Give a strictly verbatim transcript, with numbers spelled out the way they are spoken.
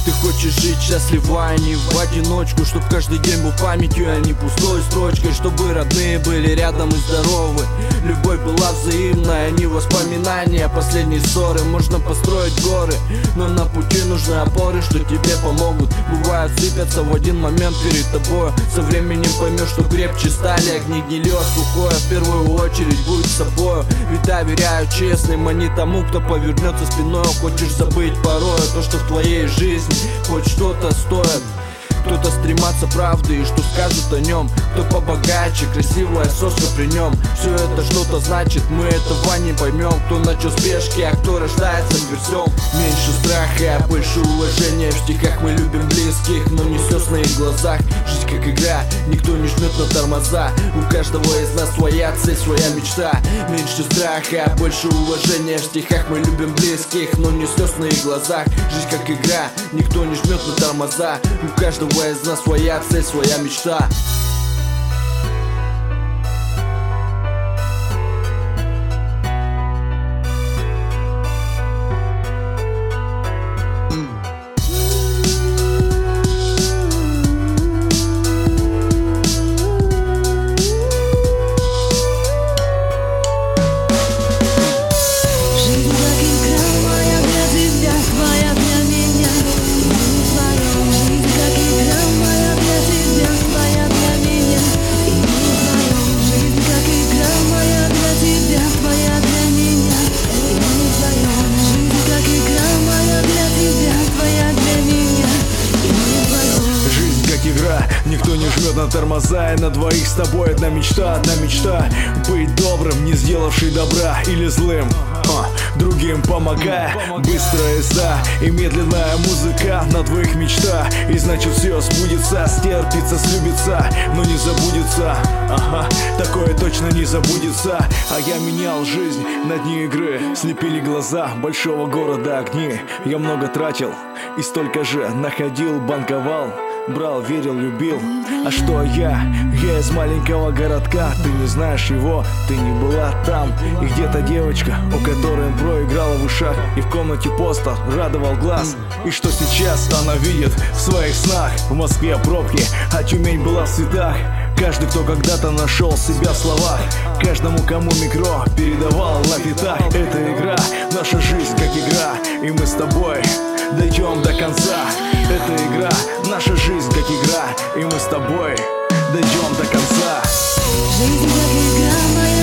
Ты хочешь жить счастливо, а не в одиночку, чтоб каждый день был памятью, а не пустой строчкой, чтобы родные были рядом и здоровы. Любовь была взаимная, а не воспоминания последней ссоры. Можно построить горы, но на пути нужны опоры, что тебе помогут. Бывают сыпятся в один момент перед тобой. Со временем поймешь, что крепче стали огни гнилье сухое. В первую очередь будь собою, ведь доверяю честным, а не тому, кто повернется спиной. Хочешь забыть порой то, что в твоей жизни хоть что-то стоит. Кто-то стремится правды и что скажут о нем. Кто побогаче, красивая соска при нем. Все это что-то значит, мы этого не поймем. Кто на чё спешки, а кто рождается версем. Меньше страха, а больше уважения. В стихах мы любим близких, но не слез на их глазах. Жизнь как игра, никто не жмет на тормоза. У каждого из нас своя цель, своя мечта. Меньше страха, а больше уважения. В стихах мы любим близких, но не слез на их глазах. Жизнь как игра, никто не жмет на тормоза. У каждого из нас своя цель, своя мечта. Никто не жмет на тормоза, и на двоих с тобой одна мечта, одна мечта. Быть добрым, не сделавший добра, или злым, а, другим помогая. Быстрая езда и медленная музыка на двоих мечта. И значит все сбудется, стерпится, слюбится, но не забудется. Ага, такое точно не забудется. А я менял жизнь на дни игры. Слепили глаза большого города огни. Я много тратил и столько же находил, банковал. Брал, верил, любил. А что я? Я из маленького городка. Ты не знаешь его, ты не была там. И где-то девочка, у которой бро играла в ушах. И в комнате постер радовал глаз. И что сейчас она видит в своих снах? В Москве пробки, а Тюмень была в цветах. Каждый, кто когда-то нашел себя в словах. Каждому, кому микро передавал на пятах. Это игра, наша жизнь как игра. И мы с тобой дойдем до конца. Это игра, наша жизнь как игра. И мы с тобой дойдем до конца. Жизнь как игра моя.